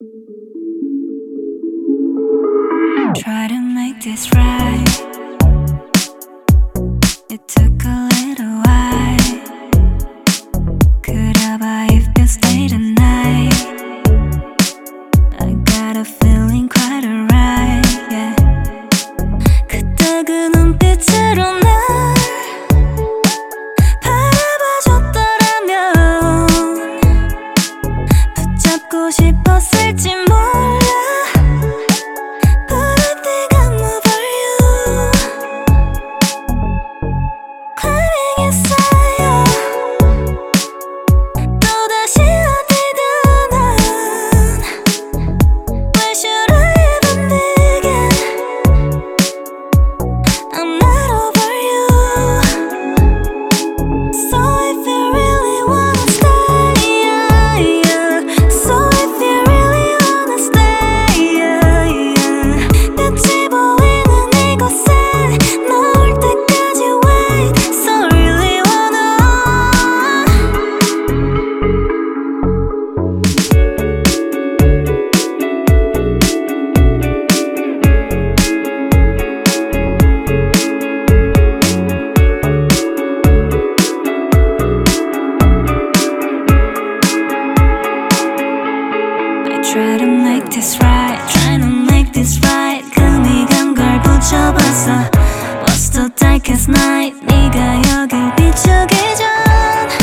Try to make this right. It took a little while. Could I buy if you stay the night? I got a feeling quite alright, yeah. 그때 그 눈빛으로 날 바라봐줬더라면 붙잡고 싶었을지 몰라. Try to make this right, trying to make this right. 금이 간 걸 붙여봤어. What's the darkest night? 네가 여길 비추기 전